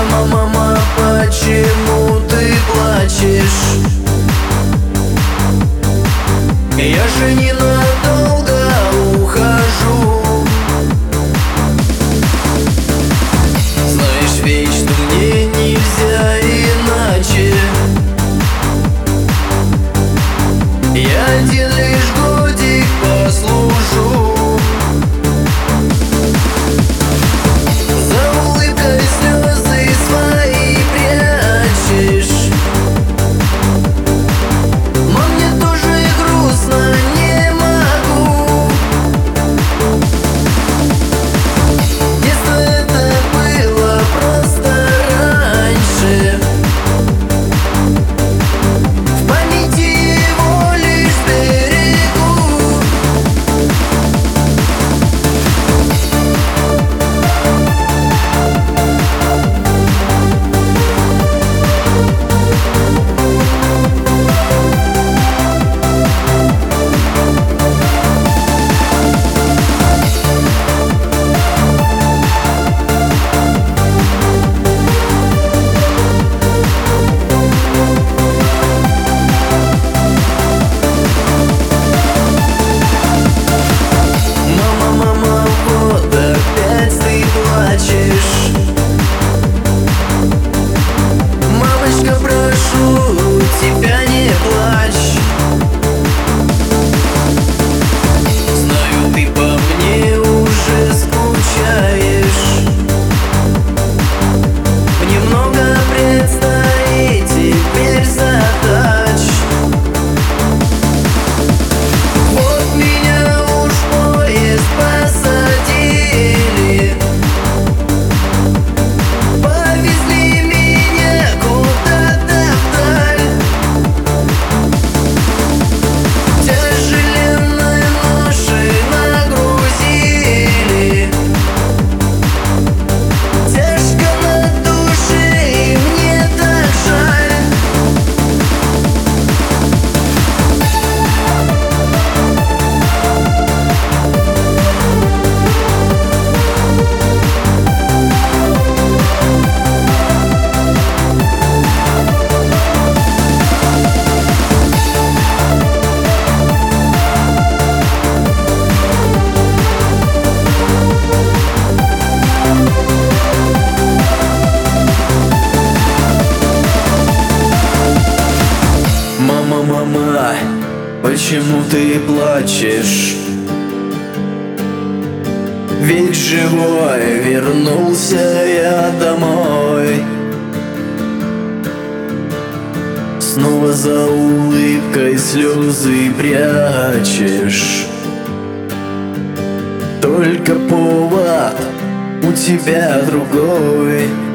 Мама, мама, почему ты плачешь? Я же ненадолго ухожу. Знаешь ведь, что мне нельзя иначе. Я один лишь годик послужу. За улыбкой слезы свои прячешь. Но мне тоже грустно, не могу. Детство это было просто раньше. В памяти его лишь берегу. Мамочка, прошу тебя, не плачь. Знаю, ты по мне уже скучаешь. Мне много предстоит теперь задач. Вот меня уж в поезд посадили. Повезли меня куда-то вдаль. Тяжеленной ношей нагрузили. Тяжко на душе, и мне так жаль. Мама, мама, почему ты плачешь? Ведь живой вернулся я домой. Снова за улыбкой слезы прячешь. Только повод у тебя другой.